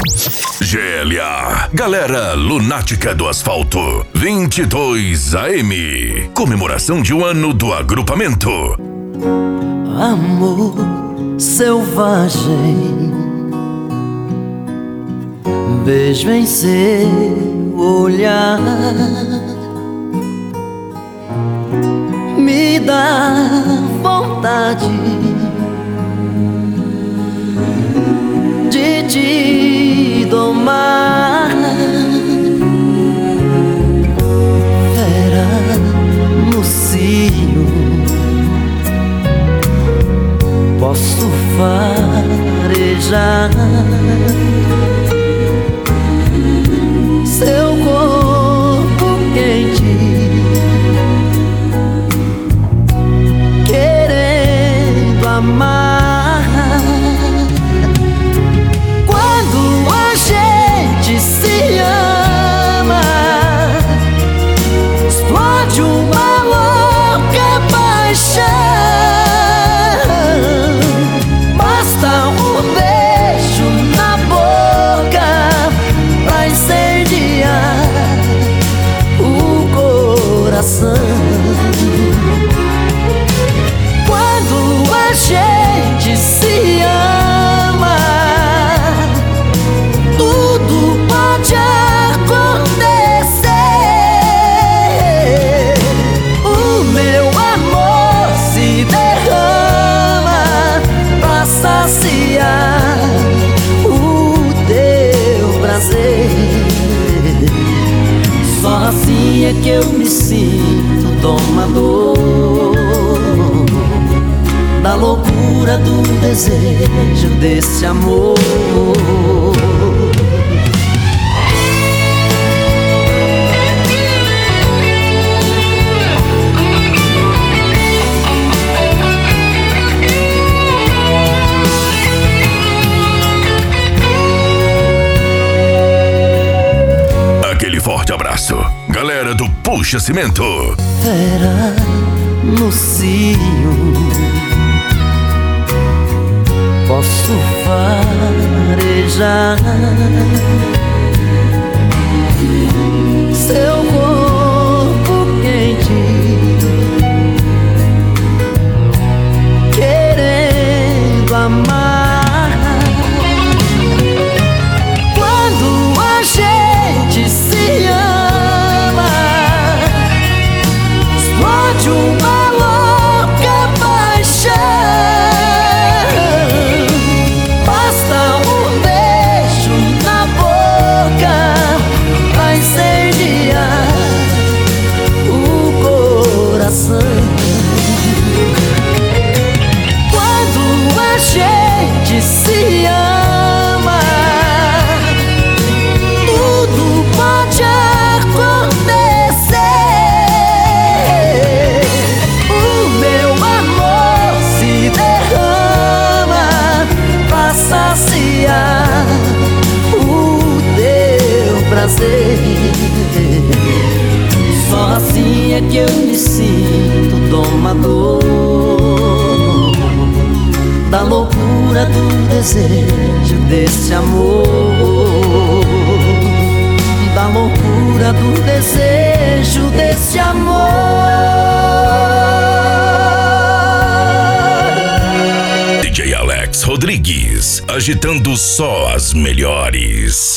GLA, Galera Lunática do Asfalto, 22 AM, comemoração de 1 ano do agrupamento. Amor selvagem, vejo em seu olhar, me dá vontade de te domar. Fera no cio, posso farejar seu corpo quente, querendo amar. Quando a gente se ama, explode uma louca paixão. Basta um beijo na boca pra incendiar o coração. Quando a gente se ama, tudo pode acontecer. O meu amor se derrama pra saciar o teu prazer. Só assim é que eu me sinto domador da loucura do desejo desse amor. Aquele forte abraço, galera do Puxa Cimento. Fera no cio, posso farejar seu corpo quente, querendo amar. Quando a gente se ama, explode uma louca paixão. Basta um beijo na boca pra incendiar o coração. Quando a gente se ama, tudo pode acontecer. O meu amor se derrama pra saciar o teu prazer. Só assim é que eu me sinto domador da loucura do desejo desse amor. Da loucura do desejo desse amor. DJ Alex Rodrigues, agitando só as melhores.